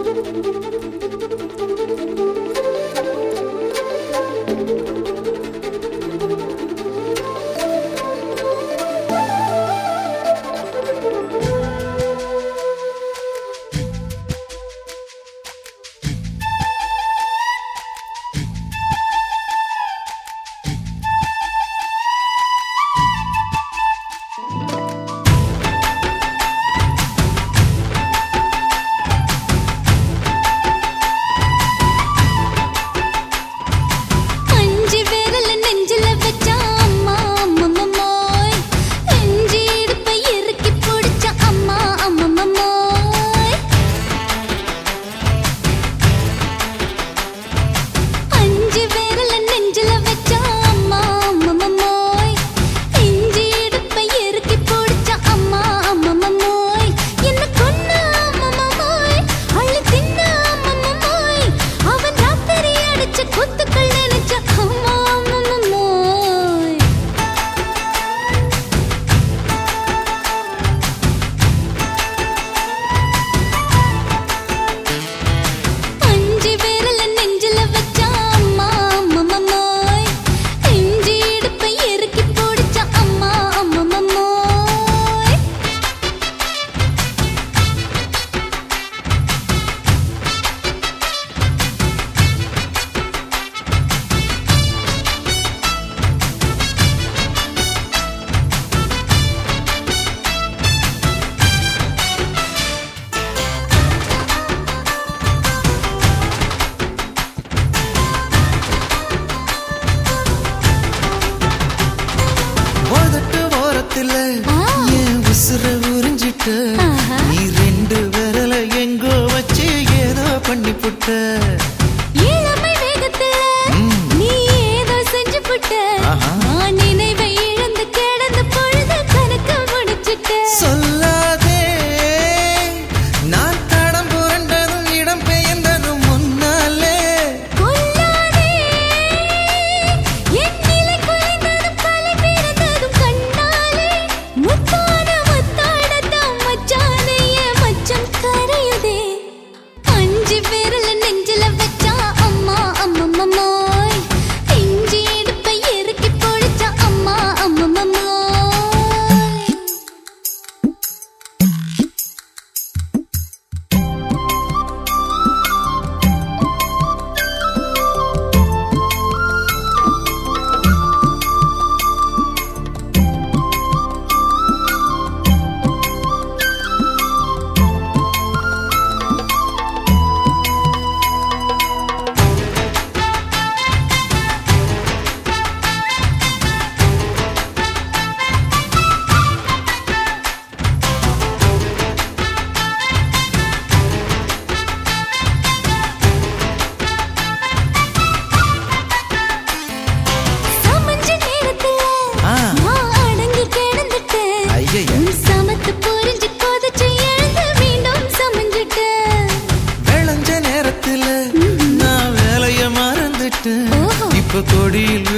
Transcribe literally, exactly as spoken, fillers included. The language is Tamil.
நீ ரெண்டு விரல எங்கோ வச்சு ஏதோ பண்ணி புட்ட இளமை வேகத்துல நீ ஏதோ செஞ்சு புட்ட நான் நினைவை இழந்து கிடந்த பொழுது கணக்கு முடிச்சிட்ட சொல்லாதே நான் தடம் புரண்டதும் இடம் பெயர்ந்ததும் முன்னாலே கொல்லாதே என் நிலை குலைந்ததும் கலை பிறந்ததும் கண்ணாலே முத்தான முத்தாடத்தான் மச்சானைய மச்சம் கரையுதே அஞ்சு விரல நெஞ்சில வச்சா அம்மா அம்மம்மாய் இஞ்சி இடுப்பை இறுக்கி பொழிச்சா அம்மா அம்மம்மாய் சமஞ்ச நேரத்துல நான் அடங்கி கிடந்துட்டேன் உன் சமத்து புரிஞ்சு கொதிச்சு எழுந்து மீண்டும் சமஞ்சிட்டேன் விளைஞ்ச நேரத்துல நான் வேலைய மறந்துட்டேன் இப்ப கொடியில்